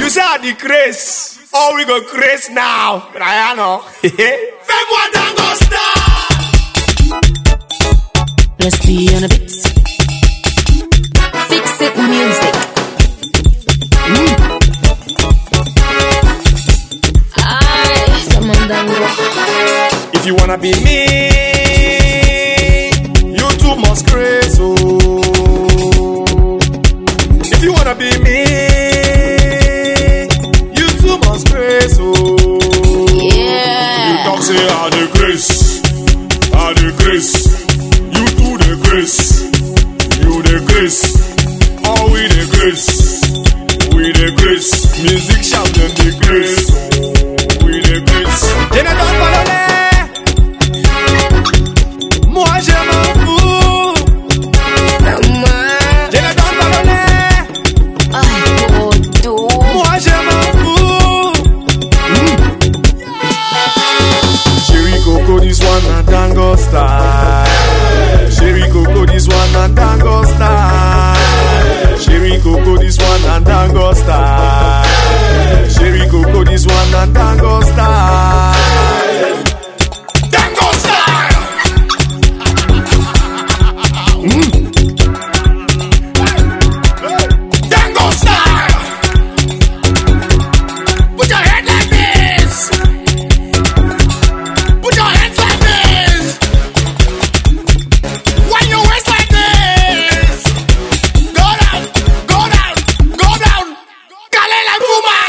You say I decrease. Oh, we go craze now. I know. Fais-moi Dango Star. Let's be on a bit. Fix it music. If you wanna be me, you too must craze. Oh. If you wanna be me, you too must craze. Oh. Yeah. You talk say I the grace, I the grace. You too the grace, you the grace. Oh, we the grace, we the grace. Music shout them the grace, we the grace. Je ne donne pas le lait, moi je m'en fous. Je ne donne pas le lait, moi je m'en fous. Chérie Coco, this one a Dango style. Chérie Coco, this one a Dango style. Chérie Coco, this one a Dango style. Chérie Coco, this one a Dango style. Dango style. Dango style. Put your head like this. Put your hands like this. When you waist like this. Go down, go down, go down. Cale la puma.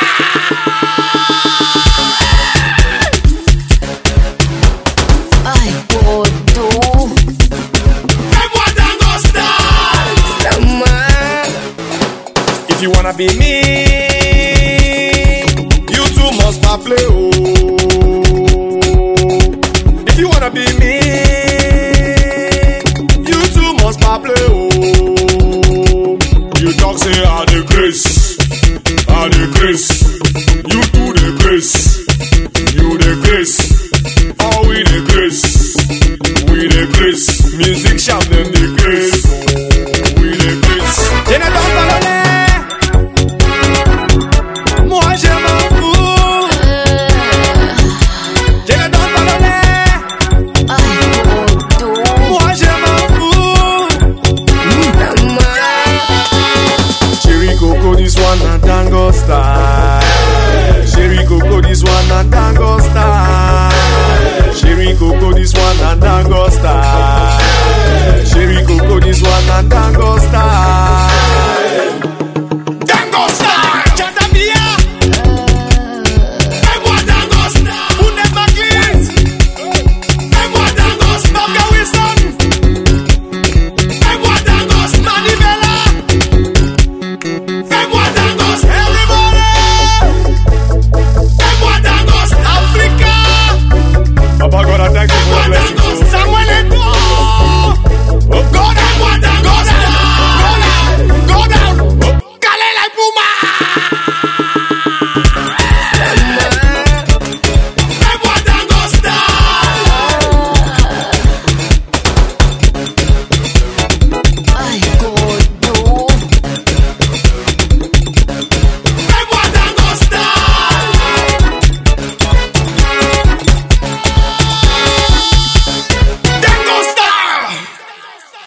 Ay, Bodo. Fais-moi Dango style. If you wanna be me, you too must not play. Oh. If you wanna be me, you too must not play. Oh. You talk say I the grace, I the grace.